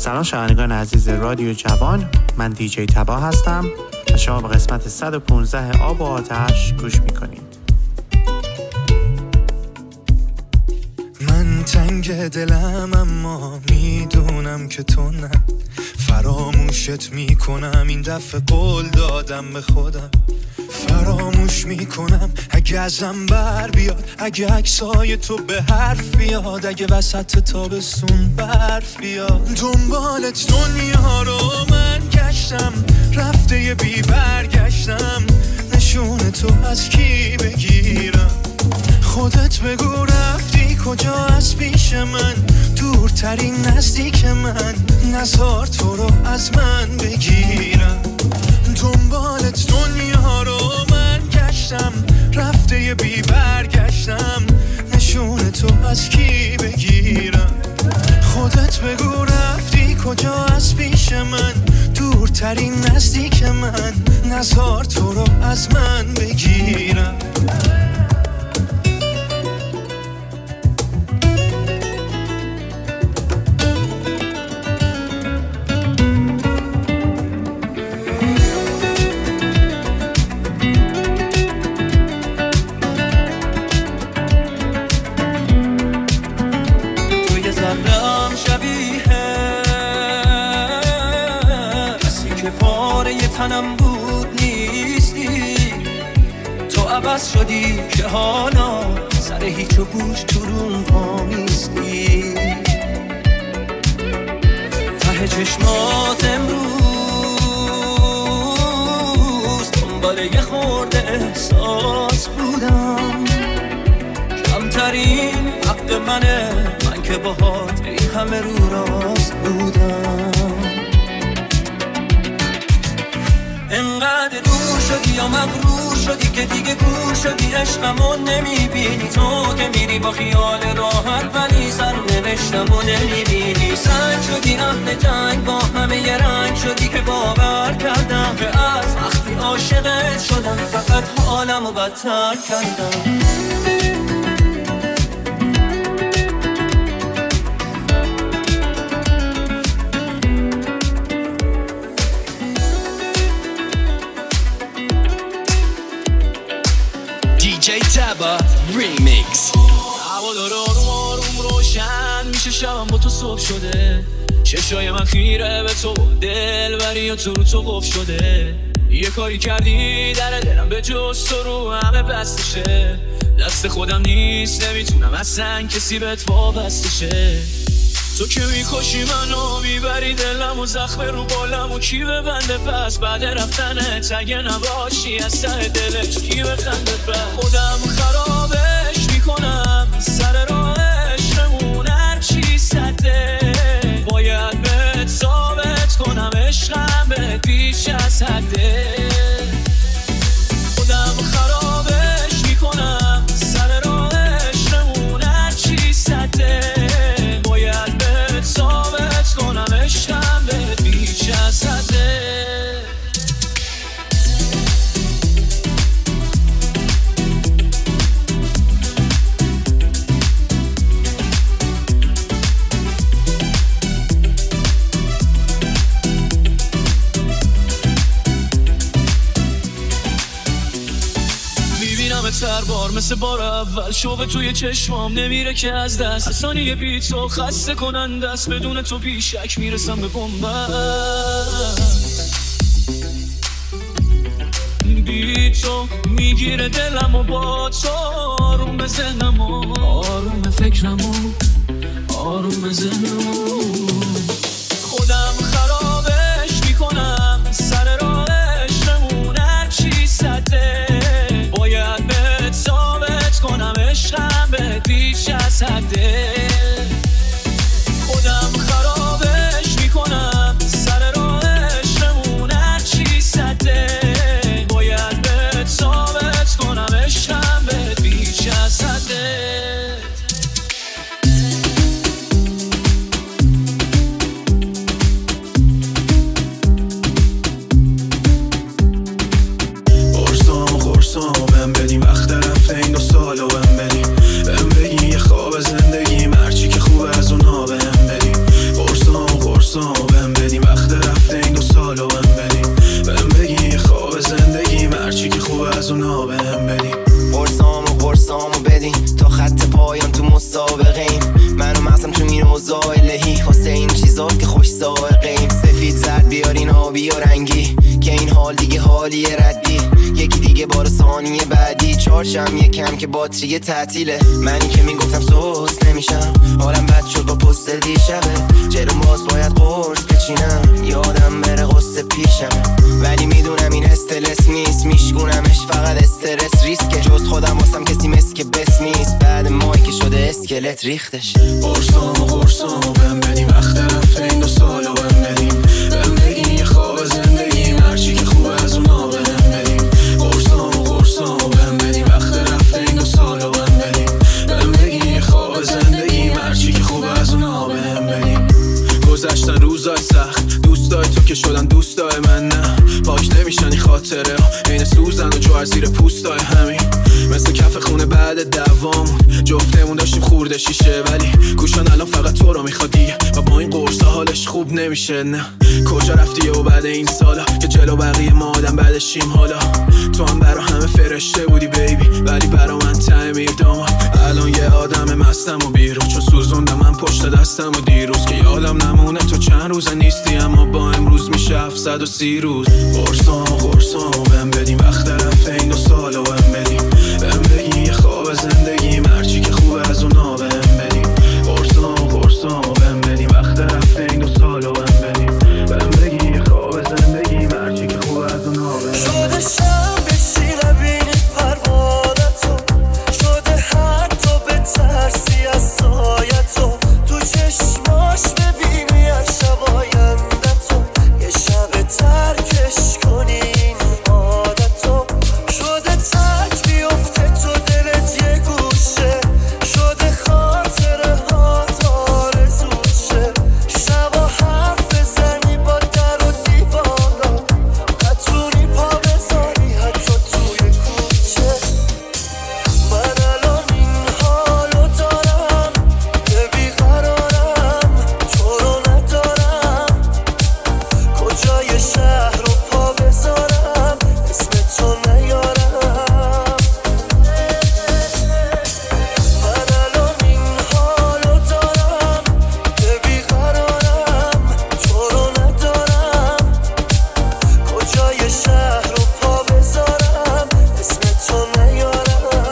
سلام شنوندگان عزیز رادیو جوان، من دیجی تبا هستم و شما به قسمت 115 آب و آتش گوش میکنید. من تنگ دلم اما میدونم که تو نه، فراموشت میکنم این دفعه قول دادم به خودم، فراموش میکنم اگه ازم بر بیاد، اگه عکسای تو به حرف بیاد، اگه وسط تابستون برف بیاد. دنبالت دنیا رو من گشتم، رفته یه بی برگشتم، نشون تو از کی بگیرم؟ خودت بگو رفتی کجا از پیش من، دورترین نزدیک من، نزار تو رو از من بگیرم. دنبالت دنیا رو من گشتم، رفته یه بی برگشتم، نشون تو از کی بگیرم؟ خودت بگو رفتی کجا از پیش من، دورترین نزدیک من، نزار تو رو از من بگیرم. تنم بود نیستی، تو عوض شدی که حالا سر هیچ و گوش تو روم وامیستی. ته چشمات امروز دنبال یه خورده احساس بودم، کمترین حق منه من که باهات این همه رو راست بودم. انقدر دور شدی یا مغرور شدی که دیگه گور شدی، عشقمو نمیبینی، تو که میری با خیال راحت ولی سر نوشتمو نمیبینی. سنگ شدی اهل جنگ، با همه یه رنگ شدی که باور کردم که از وقتی عاشقت شدم فقط حالمو بدتر کردم. دیجی تبا ریمیکس. هوا داره آروم آروم روشن میشه، شبم با تو صبح شده، چشای من خیره به تو، دل بری تو رو تو قفل شده. یه کاری کردی در دلم به جز تو رو همه بستشه، دست خودم نیست نمیتونم اصلا کسی بهت وابسته شه. تو که میکشی منو میبری دلم و زخم رو بالم و کی ببنده پس بعد رفتنت، اگه نباشی از ته دلش کی بخنده پس. خودم خرابش میکنم سر راه عشقمون، هرچی سده باید بهت ثابت کنم عشقم بهت بیش از حده. خودم خرابش میکنم سر راه عشقمون، هرچی سده ثابت کنم عشقم بهت بیش از حده. هر بار مثل بار اول شوق توی چشمام نمیره که از دست، ثانیه بی تو خسته کننده است، بدون تو بیشک میرسم به بنبست. بی تو میگیره دلم و با تو آروم به ذهنم و آروم به فکرم و آروم به ذهنم. خودم خرابش میکنم سر راه عشقمون، هرچی سده باید بهت ثابت کنم عشقم بهت بیش از حده. خودم خرابش میکنم سر راه عشقمون، هرچی سده باید بهت ثابت کنم عشقم بهت بیش از حده. اونا بهم بدین، قرصامو بدین تا خط پایان تو مسابقه‌ایم. منو مغزم تو این اوضاع الهی واسه این چیزاست که خوش سائقه‌ایم. سفید زرد بیارین آبی و رنگی که این حال دیگه حالیه ردی. یکی دیگه بار ثانیه بعدی چارشم یکم که باتری تعطیله. منی که میگفتم سوس نمیشم، حالم بد شد با پست دیشبه. جلوم باز باید قرص بچینم، یادم بره قصه پیشم. ولی میدونم این استرس نیست، میشگونمش فقط استرس ریسکه. جز خودم واسم کسی مثل که بس نیست، بعد مایی که شده اسکلت ریختش. قرصامو بهم بدیم، وقت رفته این 2 سالو بهم بدیم. بهم بگین یه خواب زندگی هرچی که خوبه از اونا بهم بدیم. قرصامو بهم بدیم، وقت رفته این 2 سالو بهم بدیم. بهم بگین یه خواب زندگی هرچی که خوبه از اونا بهم بدیم. گذشتن روزای سخت، دوستای تو که شدن دوستای من نه. پاک نمیشن این خاطره ها، عین سوزن و جوهر زیر پوستای همین. مثل کف خونه بعد دوامون جفتمون داشتیم خورده شیشه، ولی گوشان الان فقط تو رو میخواد دیگه و با این قرصا حالش خوب نمیشه. نه کجا رفتی و بعد این سالا که جلو بقیه ما آدم بعدشیم. حالا تو هم برا همه فرشته بودی بیبی، ولی برا من تعمیر داماد. الان یه آدم مستم و بیرون، چون سوزوندم من پشت دستم و دیروز که یادم نمونه تو چند روزه نیستی، اما با امروز میشه 730 روز. قرصامو بهم بدیم، وقت رفته این 2 سالو بهم بدیم. بهم بگی یه خواب زندگی هرچی که خوبه از اونا بهم بدیم. قرصامو بهم بدیم، وقت رفته این 2 سالو بهم بدیم. بهم بگی یه خواب زندگی هرچی که خوبه از اونا بهم بدیم. شده شب بشی نبینی پروانتو، شده حتی به ترسی از سایتو، تو چشماش ببینی از شب آیندتو، یه شب ترکش کنی این عادتو. شده تک بیفته تو دلت یه گوشه، شده خاطره ها آرزوت شه. شبا حرف بزنی با در و دیوارا، نتونی پا بذاری حتی توی کوچه. من الان این حالو دارم که بیقرارم، تو رو ندارم. کجای شهر رو پا بذارم اسم تو نیارم. من الان این حالو دارم که بیقرارم، تو رو ندارم. کجای شهر رو پا بذارم اسم تو نیارم.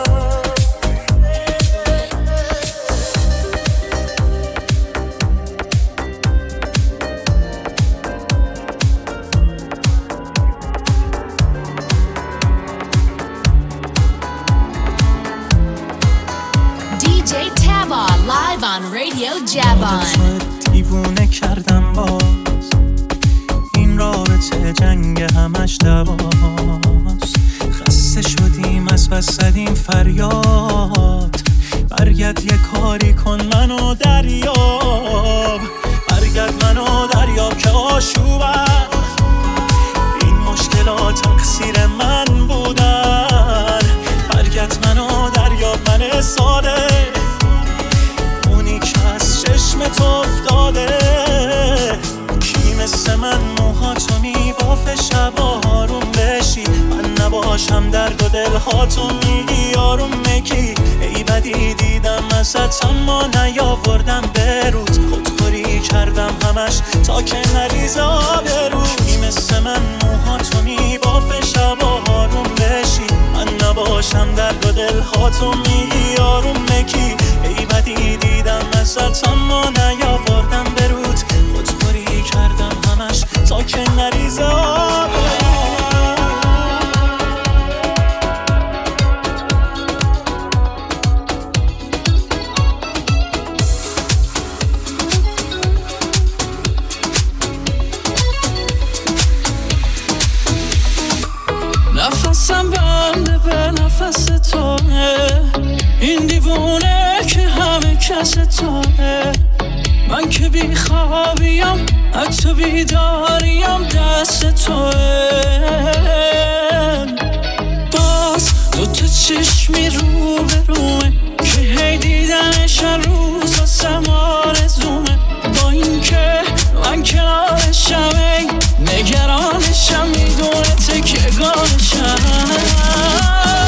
DJ Taba live on Radio Javon. دیوونه کردم باز، این رابطه جنگ همش دواست. خسته شدیم از بس زدیم فریاد، برگرد یه کاری کن منو دریاب. برگرد منو دریاب که آشوبم، این مشکلات تقصیر من بودن. برگرد منو دریاب، من ساده اونی که از چشم تو افتاده. کی مثل من موهاتو میبافه شبا آروم بشی، من نباشم درد و دلهاتو میگی آروم میگی. ای بدی دیدم ازت اما نیاوردم برود، خودخوری کردم همش تا که نریزه آبرو. کی مثل من موهاتو میبافه شبا آروم بشی، من نباشم درد و دلهاتو میگی آروم میگی. ای بدی دیدم ازت اما نیاوردم برود، خودخوری کردم همش تا که نریزه آبرو. نفسم بنده به نفس توه، این دیوونه که همه کس توه. من که بی خوابیم حتی بیداریم دست توه. باز دوتا چشمی رو به رومه که هی دیدنش هر روز واسم آرزومه. با این که من کنارشم نگرانشم، میدونه تکیه‌گاهشم.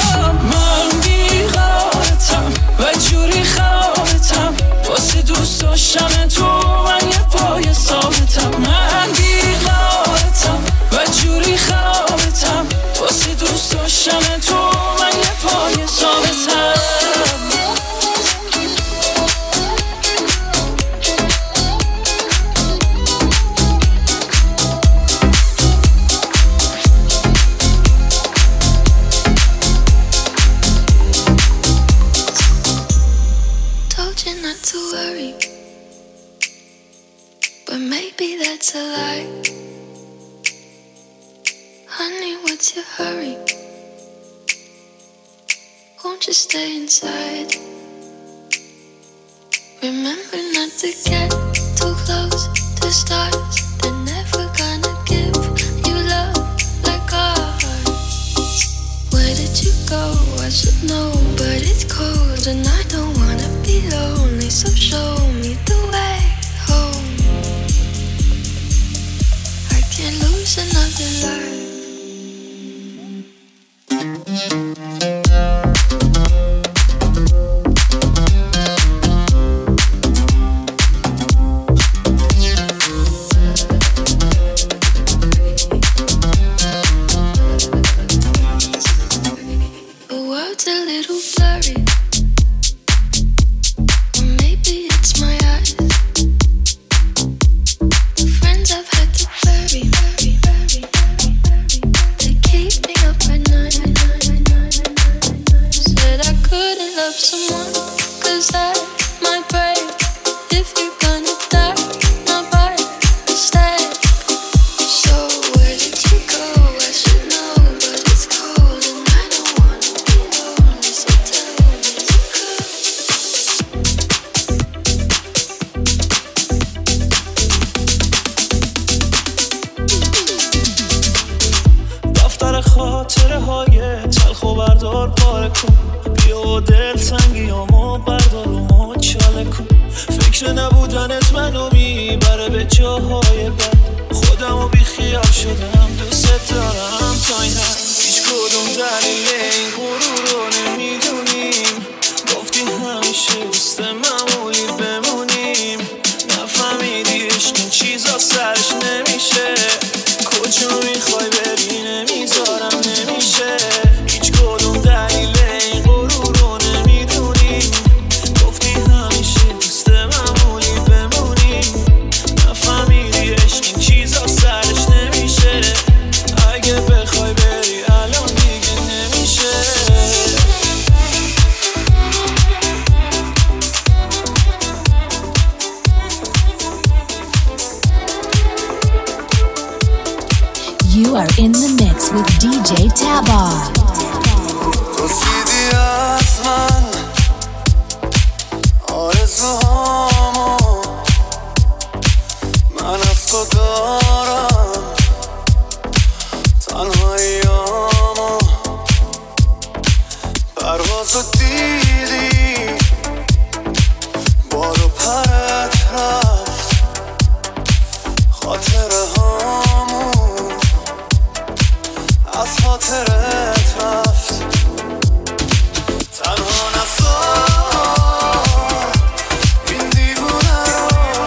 it's a lie. Honey, what's your hurry? Won't you stay inside? Remember not to get too close to stars. They're never gonna give you love like ours. Where did you go? I should know, but it's cold and I don't wanna be lonely. So show me the way home. I can't lose another life. You are in the mix with DJ Taba. پرسیدی از من آرزوهامو، من از تو دارم تنهاییامو. پروازو دیدی بارو پرت رفت، خاطره هامون از خاطرت رفت. تنها نذار این دیوونه رو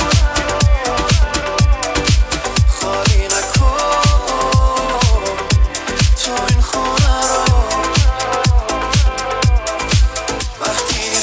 خالی نکن، تو این خونه رو وقتی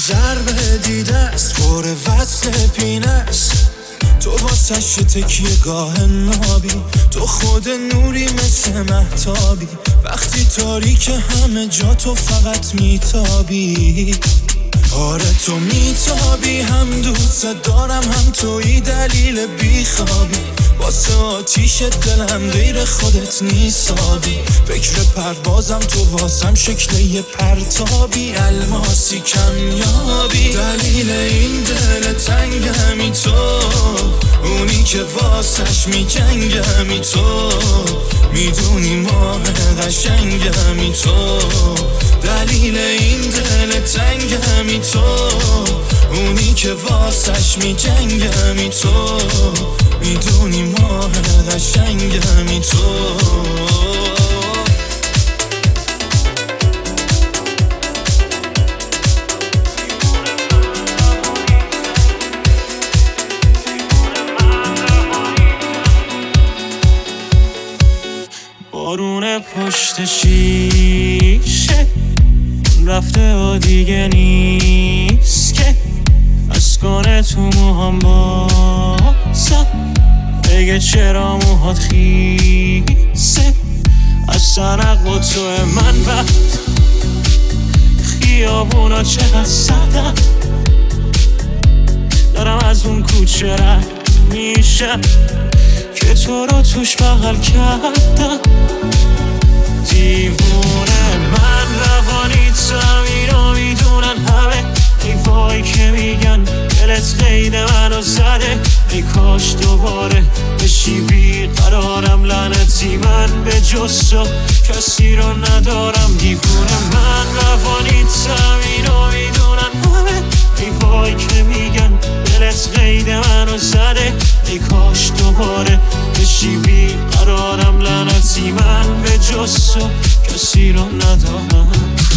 ضربه دیده است پر وصل پینه است تو واسش تکیه گاه نابی تو خود نوری مثل مهتابی وقتی تاریک همه جا تو فقط میتابی آره تو میتابی هم دوست دارم هم توی دلیل بیخوابی واسه آتیش دلم غیر خودت نیسابی فکر پروازم تو واسم شکل یه پرتابی الماسی کمیابی دلیل این دل تنگمی تو اونی که واسش میجنگمی تو میدونی ماه قشنگمی تو دلیل این دل تنگمی تو اونی که واسش میجنگمی تو میدونی ماه قشنگمی تو بارون پشت شیشه رفته و دیگه نیست که از کنه تو موهام باسا بگه چرا موهات خیسه از سرق و تو من بعد خیابونا چقدر سردم دارم از اون کوچه رد میشم که تو رو توش بغل کردم دیوونه من روانی اینو میدونن همه حیفایی که میگن دلت قید منو زده ای کاش دوباره بشی بیقرارم لعنتی من به جز تو کسی رو ندارم دیوونه من روانی اینو میدونن همه حیفایی که میگن دلت قید منو زده ای کاش دوباره بشی بیقرارم لعنتی من به جز تو کسی رو ندارم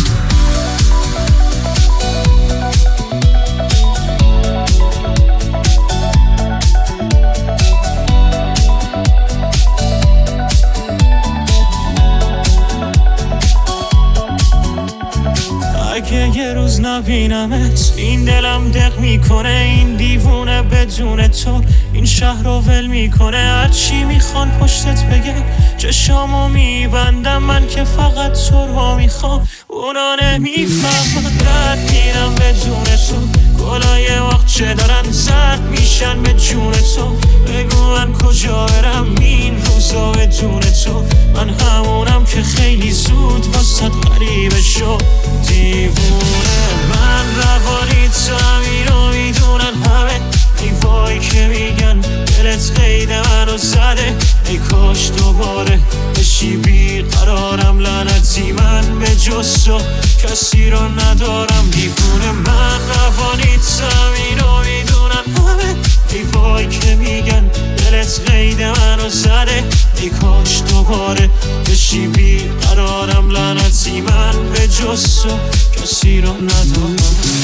اگه یه روز نبینمت این دلم دق میکنه این دیوونه بدون تو این شهر رو ول میکنه هرچی میخوان پشتت بگه چشامو میبندم من که فقط تو رو میخوام اونا نمیفهمن رد میرم بدون تو گلای وقت چه دارن زرد میشن به جون تو بگو من کجا برم این روزا بدون تو من همونم که خیلی زود واسه غریبه شد دیوونه من روانی اینو میدونن همه دیوایی که میگن دلت قید منو زده ای کاش دوباره بشی بیقرارم لعنتی من به جز تو کسی رو ندارم دیوونه من روانی اینو میدونن همه دیوایی که میگن دلت قید منو زده ای کاش دوباره بشی بیقرارم لعنتی من به جز تو کسی رو ندارم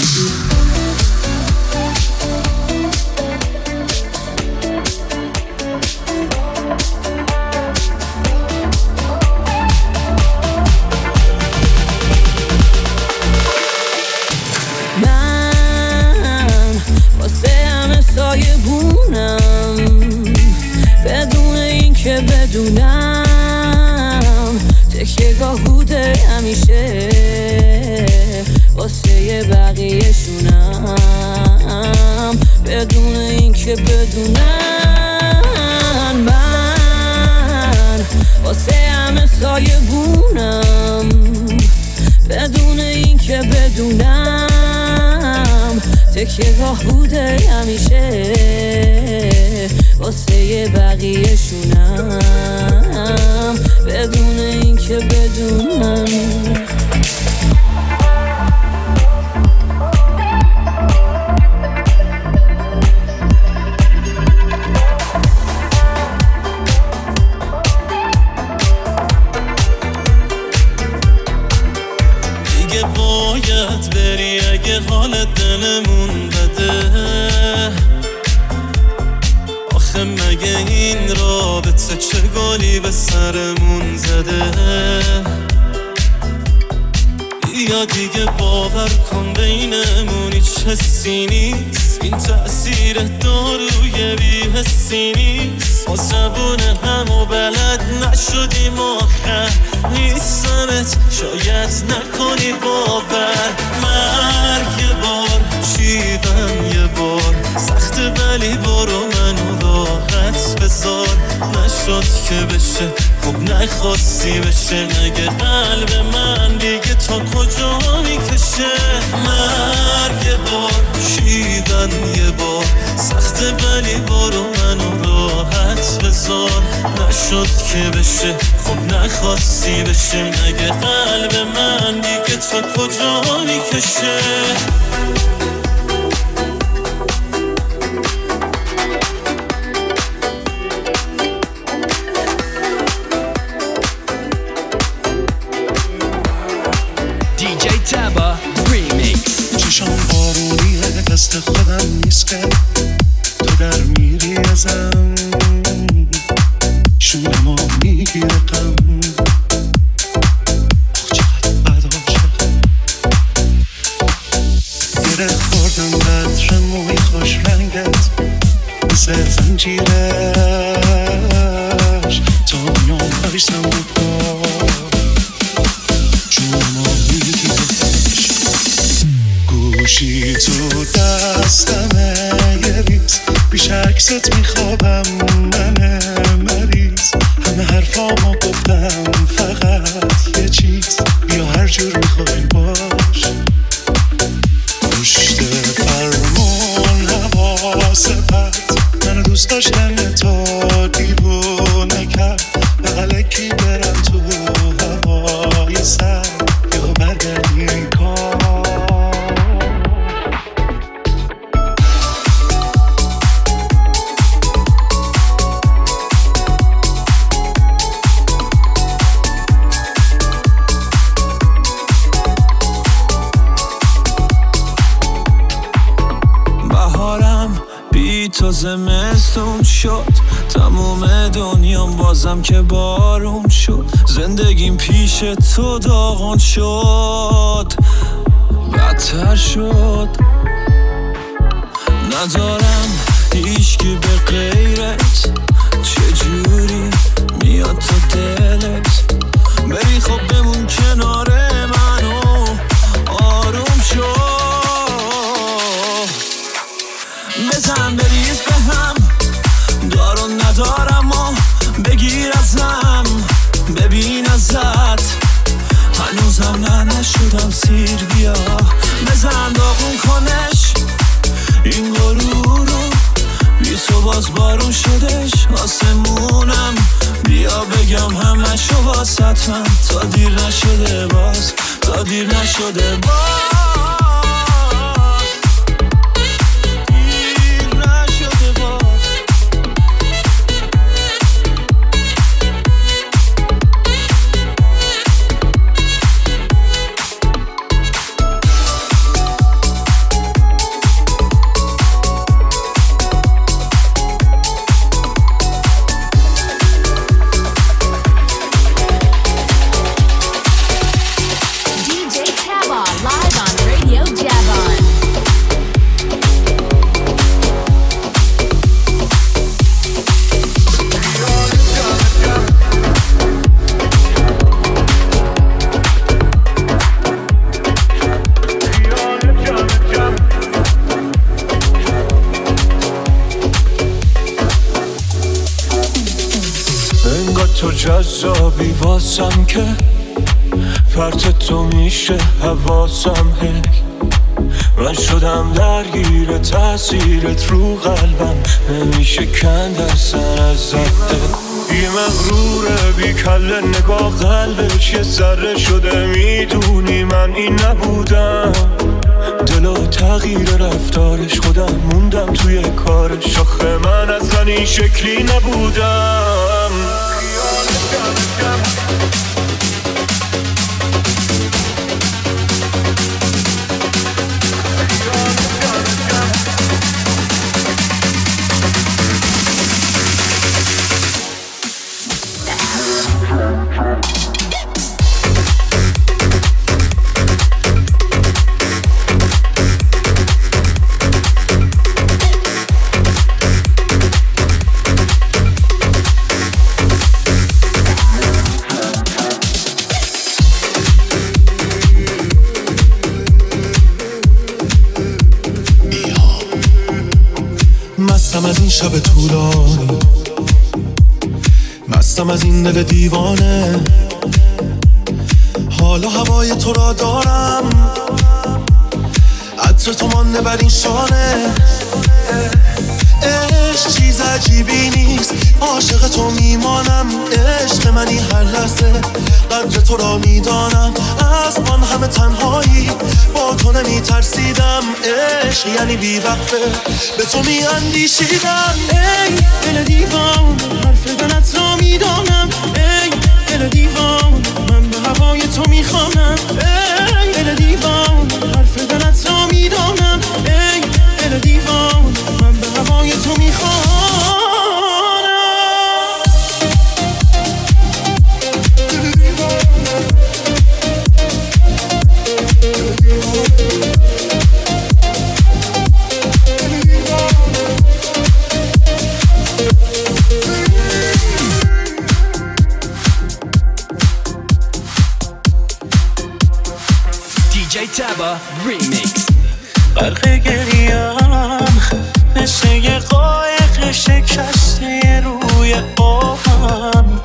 بدونم تکیه گاه بوده همیشه واسه بقیه شونم بدون این که بدونم من واسه همه سایه بونم بدون این که بدونم تکیه گاه بوده همیشه واسه بقیه شونم بدون این که بدونم دیگه باید بری اگه حالت دلمون بده آخه مگه این رابطه چه گلی به سرمون زده بیا دیگه باور کن بینمون هیچ حسی نیست، این تأثیر داروی بی‌حسی نیست، ما زبون همو بلد نشدیم آخر نیستمت شاید نکنی باور. مرگ یه بار شیدم یه بار سخته ولی برو منو راحت بذار، نشد که بشه خب نخواستی بشه، مگه قلب من دیگه تا کجا میکشه. مرگ یه بار شیدن یه بار سخته ولی برو منو راحت بذار، نشد که بشه خب نخواستی بشه، مگه قلب من دیگه تا کجا میکشه. چشام بارونیه دست خودم نیست که تو در میری ازم، شونمو میگیره غم، آخ چقدر بد عاشقم. گره خوردم بدر موی خوش رنگت مثل زنجیرش، تا میام بایستم رو پا جونمو میگیرش. گوشی تو دستمه یه ریز پیش عکست میخوابم من مریض، همه حرفامو گفتم فقط یه چیز، بیا هر جور میخوای باش. پشت فرمون حواس پرت منو دوست داشتن تو دیوونه کرد، بغل کی برم تو هوای سر یا برگردیم کار. تا زمستون شد تموم دنیام بازم که بارون شد، زندگیم پیش تو داغون شد بدتر شد. ندارم هیچکی به غیرت، چجوری میاد تو دلت بری خب بمون کنار منو آروم شد. بزن بریز به هم دار و ندارم و بگیر ازم ببین ازت هنوزم نشدم سیر، بیا بزن داغون کنش این غرورو، بی تو باز بارون شدش آسمونم، بیا بگم همشو واسط من تا دیر نشده باز، تا دیر نشده باز. تو جذابی واسم که فرط تو میشه حواسم هی، من شدم درگیر تاثیرت رو قلبم نمیشه کند اصلا ازت دل. یه مغروره بی کله نگاه قلبش یه ذره شده، میدونی من این نبودم، دل و تغییر رفتارش خودم موندم توی کارش، آخه من اصلا این شکلی نبودم. مستم از این شب طولانی، مستم از این دل دیوانه. حالا هوای تو را دارم، عطر تو مانده بر این شانه. عشق چیز عجیبی نیست، عاشق تو میمانم. عشق منی هر لحظه، قدر تو را میدانم. از آن همه تنهایی با تو نمیترسیدم. عشق یعنی بی‌وقفه به تو میاندیشیدم. ای دل دیوان، حرف دلت را میدانم. ای دل دیوان، من به هوای تو میخوانم. ای دل دیوان، حرف دلت را میدانم. ای دل دیوان، من به هوای تو میخوانم. Taba Remix. غرق گریم مثل یه قایق شکسته روی آبم.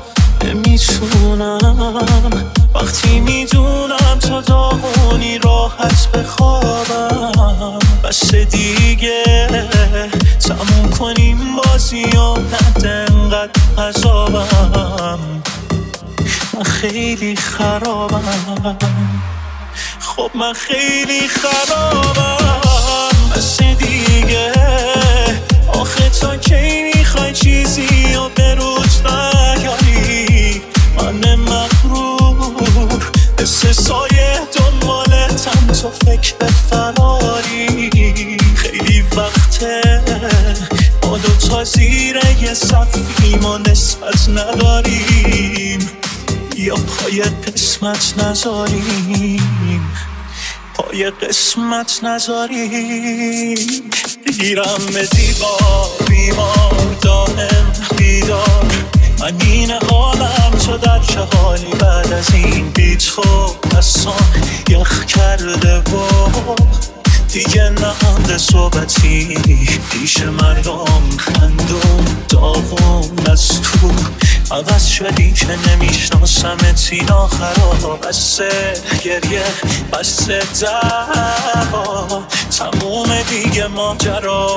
نمیتونم وقتی میدونم تا داغونی راحت بخوابم. بس دیگه تموم کنیم بازی و نده انقدر عذابم. من خیلی خرابم، خب من خیلی خرابم. بس دیگه آخه تا کی میخوای چیزی و به روز نیاری؟ من مغرور مثل سایه دنبالتم، تو فکر به فراری. خیلی وقته ما دوتا زیر یه صفیم و نسبت نداریم، یا پای قسمت نذاریم، پای قسمت نذاریم. گیرم به دیوار بیمار دائم بیدار. من این حالم تو در چه حالی بعد از این بی تو دستان یخ کرده و دیگه نمانده صحبتی پیش مردم. خندون داغون از تو عوض شدی که نمیشناسمت. این آخرا بسته گریه بسته دعوا، تموم دیگه ماجرا.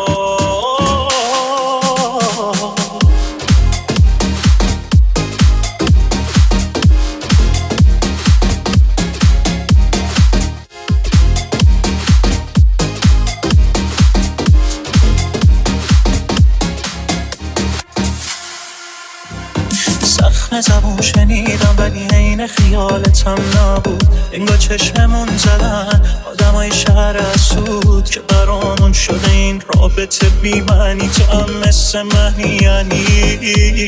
زخم زبون شنیدم ولی عین خیالتم نبود. انگار چشممون زدن آدمای شهر اسود که برامون شده این رابطه بی معنی. تو هم مثل منی یعنی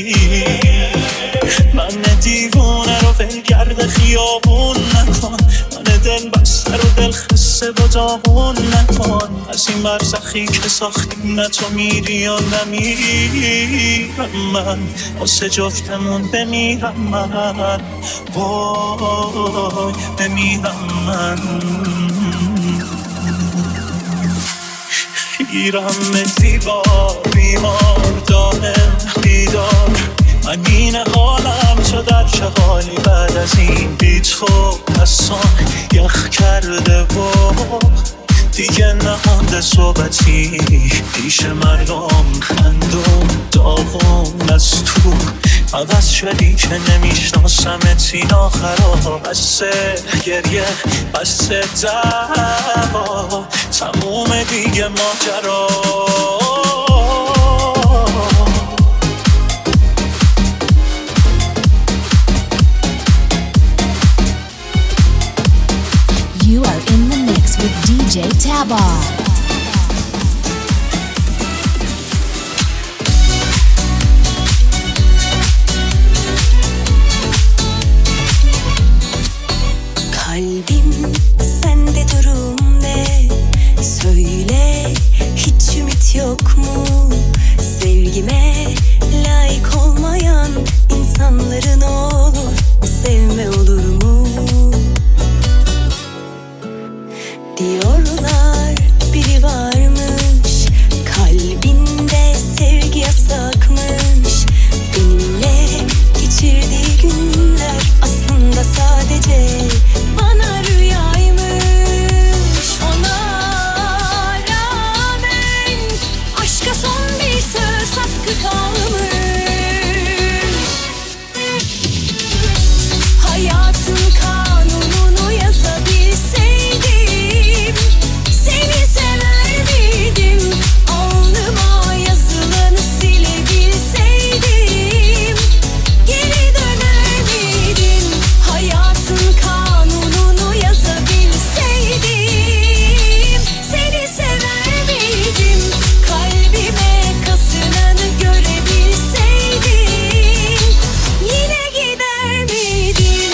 من دیوونه رو ولگرد خیابون نکن. من دل بسته رو دل خسته و داغون نکن. از این برزخی که ساختیم نه تو میری و نمیرم. من واسه جفتمون بمیرم. من وای بمیرم. من خیرم دیوار بیمار دائم بیدار. من این حالم تو در چه حالی بعد از این بی تو دستان یخ کرده و دیگه نمانده صحبتی پیش مردم. خندون داغون از تو عوض شدی که نمیشناسمت. این آخرا بسته گریه بسته دعوا، تموم دیگه ماجرا. You are in the mix with DJ Taba. Kalbim sende durum ne? Söyle hiç ümit yok mu? Sevgime layık olmayan insanların olur, sevme olur mu? Diyorlar biri varmış kalbinde gece bana rüyaymış. Ona rağmen aşka son bir söz hakkı kalmış. Hayatın kanununu yazabilseydim seni sever miydim? Alnıma yazılanı silebilseydim geri döner miydim? Hayatın kanununu yazabilseydim seni sever miydim? Kalbime kasınanı görebilseydim yine gider miydin?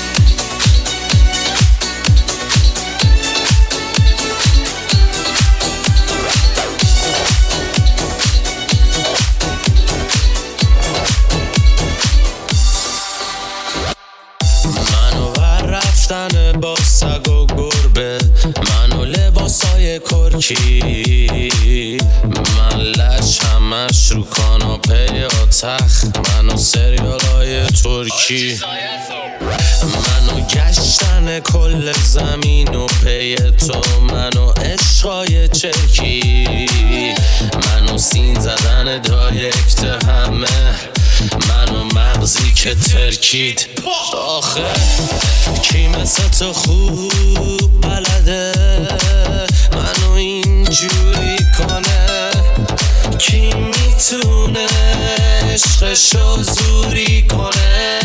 منو بر رفتن با سگ و گربه، منو لباسای کرکی، من لش همش رو کاناپه یا تخت، منو سریالای ترکی، منو گشتن کل زمین و پی تو، منو عشقای چرکی، منو سین زدن دایرکت همه، منو مغزی که ترکید. آخه کی مثل تو خوب بلده منو اینجوری کنه؟ کی میتونه عشقشو زوری کنه؟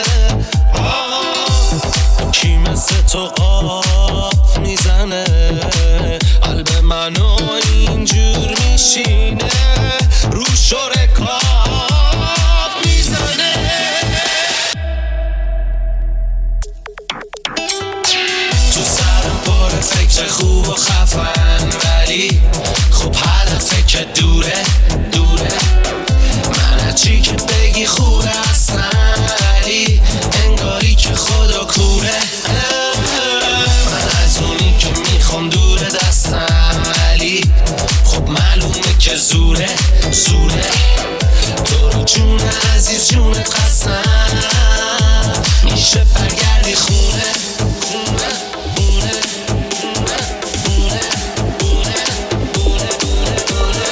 کی مثل تو آب میزنه قلب منو اینجور میشینه رو شرکات میزنه؟ تو سرم پر فکر خوب و خفن، ولی خب هدفه که دوره دوره، من هرچی که بگی خوبه اصلا، ولی انگاری که خدا کوره، من از اونی که میخوام دوره دستم، ولی خب معلومه که زوره زوره، تو رو جون عزیز جونت خستم، میشه برگردی خونه خونه خونه خونه خونه خونه خونه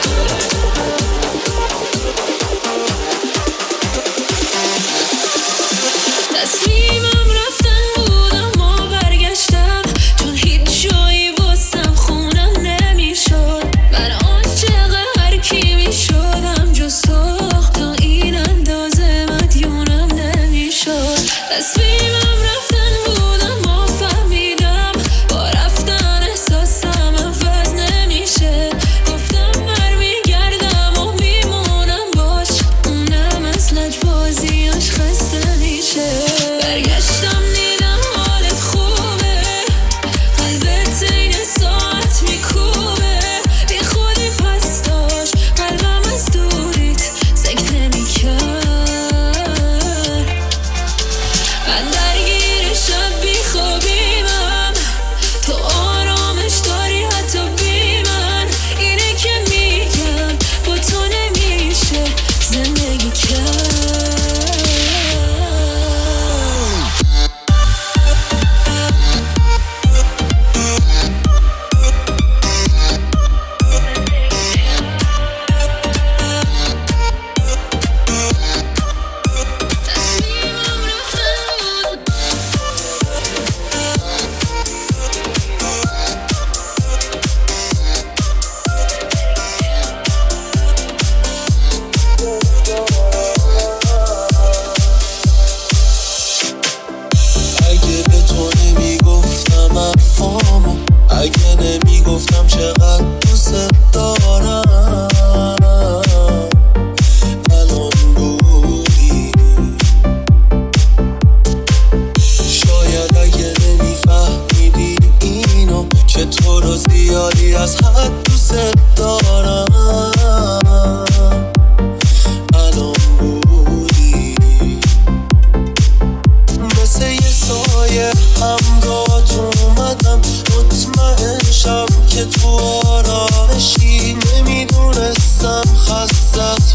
تصمیمم رفتن بود اما برگشتم، چون هیچ جایی واسم خونم نمیشد، من آنچه هر کی میشدم جز تو، تا این اندازه مدیونم نمیشد. تصمیمم رفتن بود اما فهمیدم با رفتن احساسم عوض نمیشه، گفتم برمیگردم و میمونم باش، اونم از لجبازیاش خسته میشه. برگشتم دیدم حالت خوبه، قلبت این ساعت میکوبه، بی خودی پس داشت قلبم از دوریت سکته میکرد. من درگیر شب بی خوابیمم، تو آرامش داری حتی بی من، اینه که میگم با تو نمیشه زندگی کرد. تصمیمم رفتن بود اگه به تو نمیگفتم حرفامو، اگه نمیگفتم چقدر دوست دارم، الان بودی. شاید اگه نمیفهمیدی اینو، که تو رو زیادی از حد دوست دارم، الان بودی. مثل یه سایه همراهت اومدم، مطمئن شم که تو آرامشی، نمیدونستم خستت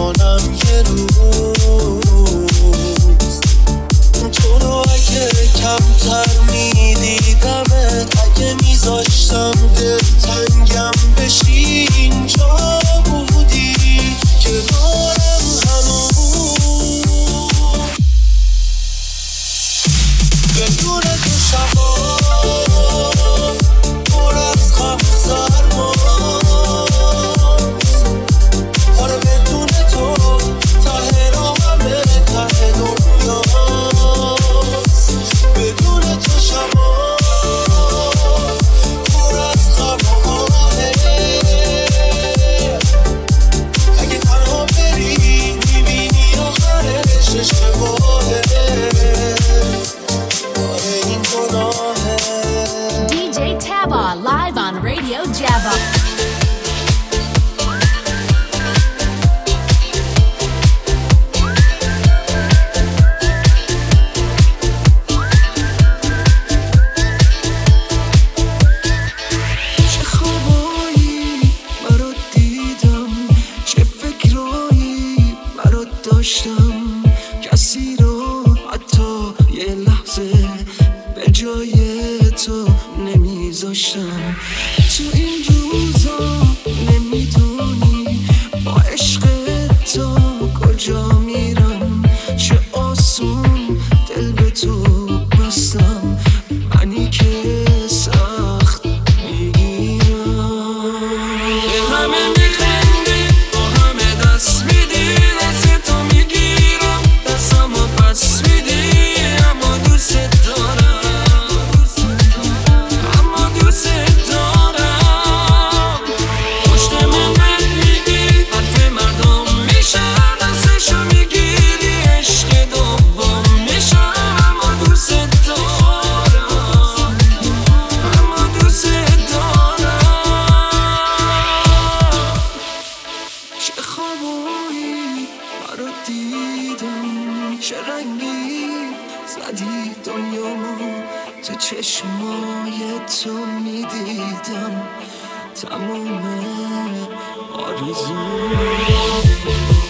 میکنم یه روز. تو رو اگه زودتر میدیدمت، اگه میذاشتم دل تنگم بشی اینجا بودی کنارم هنوز. بدون تو شبا پر از غم و سرماست، آره بدون تو ته راهمه ته دنیاست. بدون تو شبا پر از غم و آهه، اگه تنها بری میبینی آخرش اشتباهه. DJ Taba live on Radio Java. چه خوابایی برات دیدم، چه فکرایی برات داشتم، کسی رو حتی یه لحظه به جای تو نمیذاشتم. تو این روزا نمیدونی با عشق تو کجا میرم، چه آسون دل به تو بستم، منی که سخت میگیرم. به همه میخندی با همه دست میدی، دست تو میگیرم دستمو پس میدی، اما دوست دارم، اما دوست دارم. پشت من میگی حرف مردم میشم، دستشو میگیری عشق دوم میشم، اما دوست دارم، اما دوست دارم. چه خوابایی برات دیدم، چه رنگی زدی دنیامو، تو چشمای تو میدیدم تموم آرزو.